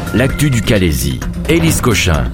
l'actu du Calaisis. Élise Cochin.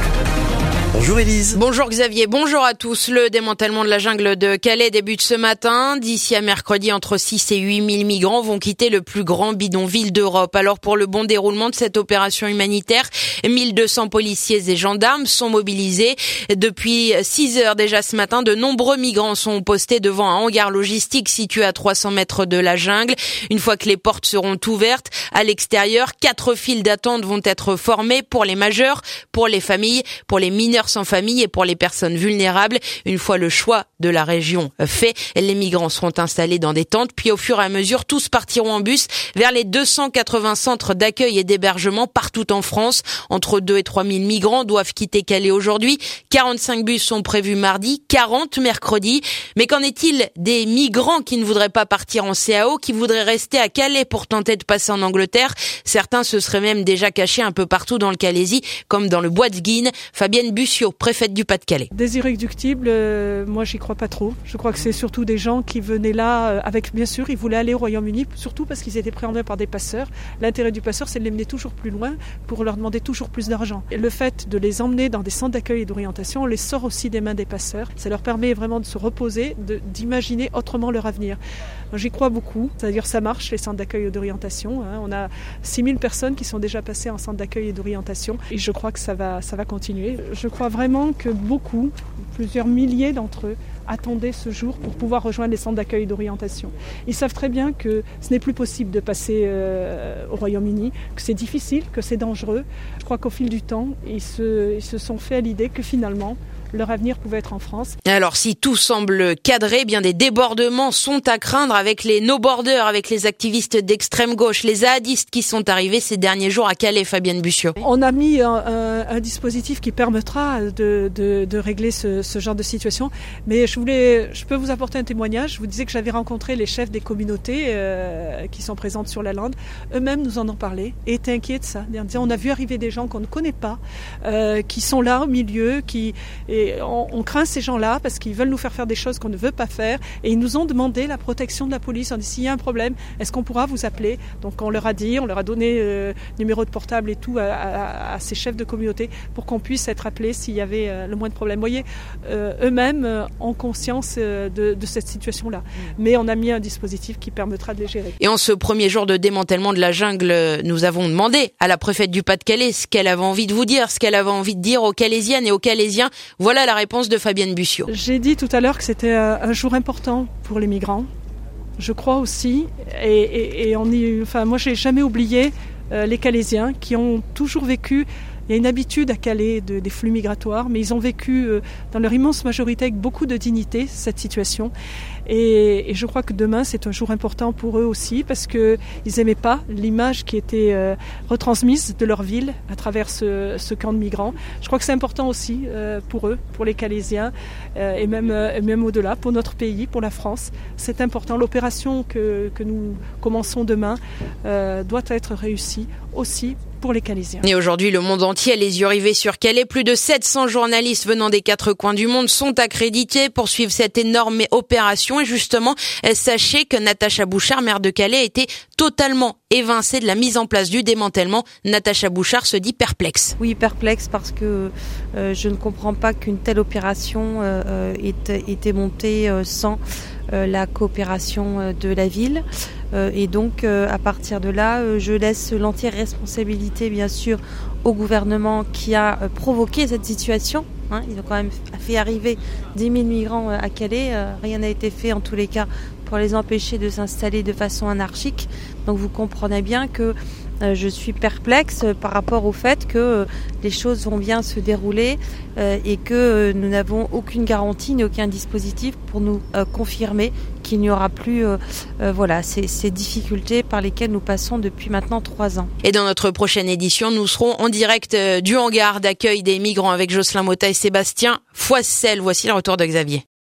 Bonjour Élise. Bonjour Xavier, bonjour à tous. Le démantèlement de la jungle de Calais débute ce matin. D'ici à mercredi, entre 6 et 8 000 migrants vont quitter le plus grand bidonville d'Europe. Alors pour le bon déroulement de cette opération humanitaire, 1200 policiers et gendarmes sont mobilisés. Depuis 6 heures déjà ce matin, de nombreux migrants sont postés devant un hangar logistique situé à 300 mètres de la jungle. Une fois que les portes seront ouvertes, à l'extérieur, 4 files d'attente vont être formées pour les majeurs, pour les familles, pour les mineurs sans famille et pour les personnes vulnérables. Une fois le choix de la région fait, les migrants seront installés dans des tentes, puis au fur et à mesure, tous partiront en bus vers les 280 centres d'accueil et d'hébergement partout en France. Entre 2 et 3 000 migrants doivent quitter Calais aujourd'hui. 45 bus sont prévus mardi, 40 mercredi. Mais qu'en est-il des migrants qui ne voudraient pas partir en CAO, qui voudraient rester à Calais pour tenter de passer en Angleterre? Certains se seraient même déjà cachés un peu partout dans le Calaisis, comme dans le bois de Guines. Fabienne Bussiot, préfète du Pas-de-Calais. Des irréductibles, moi j'y crois pas trop. Je crois que c'est surtout des gens qui venaient là avec, bien sûr, ils voulaient aller au Royaume-Uni, surtout parce qu'ils étaient préhendés par des passeurs. L'intérêt du passeur, c'est de les mener toujours plus loin pour leur demander toujours plus d'argent. Et le fait de les emmener dans des centres d'accueil et d'orientation, on les sort aussi des mains des passeurs. Ça leur permet vraiment de se reposer, d'imaginer autrement leur avenir. Moi, j'y crois beaucoup, c'est-à-dire ça marche, les centres d'accueil et d'orientation. On a 6000 personnes qui sont déjà passées en centre d'accueil et d'orientation et je crois que ça va continuer. Je crois vraiment que plusieurs milliers d'entre eux attendaient ce jour pour pouvoir rejoindre les centres d'accueil et d'orientation. Ils savent très bien que ce n'est plus possible de passer au Royaume-Uni, que c'est difficile, que c'est dangereux. Je crois qu'au fil du temps, ils se sont fait à l'idée que finalement, leur avenir pouvait être en France. Alors si tout semble cadré, bien des débordements sont à craindre avec les no-borders, avec les activistes d'extrême gauche, les ahadistes qui sont arrivés ces derniers jours à Calais, Fabienne Bussiot. On a mis un dispositif qui permettra de régler ce genre de situation, mais je peux vous apporter un témoignage. Je vous disais que j'avais rencontré les chefs des communautés qui sont présentes sur la lande. Eux-mêmes nous en ont parlé et étaient inquiets de ça. On a vu arriver des gens qu'on ne connaît pas, qui sont là au milieu, et on craint ces gens-là parce qu'ils veulent nous faire des choses qu'on ne veut pas faire et ils nous ont demandé la protection de la police. On dit s'il y a un problème, est-ce qu'on pourra vous appeler? Donc on leur a donné numéro de portable et tout à ces chefs de communauté pour qu'on puisse être appelés s'il y avait le moins de problèmes. Vous voyez, eux-mêmes ont conscience de cette situation-là. Mais on a mis un dispositif qui permettra de les gérer. Et en ce premier jour de démantèlement de la jungle, nous avons demandé à la préfète du Pas-de-Calais ce qu'elle avait envie de vous dire, ce qu'elle avait envie de dire aux Calaisiennes et aux Calaisiens. Voilà la réponse de Fabienne Bussiot. J'ai dit tout à l'heure que c'était un jour important pour les migrants. Je crois aussi, moi j'ai jamais oublié les Calaisiens qui ont toujours vécu. Il y a une habitude à Calais des flux migratoires, mais ils ont vécu dans leur immense majorité avec beaucoup de dignité cette situation. Et je crois que demain, c'est un jour important pour eux aussi parce qu'ils n'aimaient pas l'image qui était retransmise de leur ville à travers ce camp de migrants. Je crois que c'est important aussi pour eux, pour les Calaisiens et même au-delà, pour notre pays, pour la France. C'est important. L'opération que nous commençons demain doit être réussie aussi pour les Calaisiens. Et aujourd'hui, le monde entier a les yeux rivés sur Calais. Plus de 700 journalistes venant des 4 coins du monde sont accrédités pour suivre cette énorme opération. Et justement, sachez que Natacha Bouchard, maire de Calais, a été totalement évincée de la mise en place du démantèlement. Natacha Bouchard se dit perplexe. Oui, perplexe parce que je ne comprends pas qu'une telle opération ait été montée sans la coopération de la ville. Et donc, à partir de là, je laisse l'entière responsabilité, bien sûr, au gouvernement qui a provoqué cette situation. Ils ont quand même fait arriver 10 000 migrants à Calais. Rien n'a été fait, en tous les cas, pour les empêcher de s'installer de façon anarchique. Donc, vous comprenez bien que je suis perplexe par rapport au fait que les choses vont bien se dérouler et que nous n'avons aucune garantie ni aucun dispositif pour nous confirmer qu'il n'y aura plus ces difficultés par lesquelles nous passons depuis maintenant 3 ans. Et dans notre prochaine édition, nous serons en direct du hangar d'accueil des migrants avec Jocelyn Motta et Sébastien Foissel. Voici le retour de Xavier.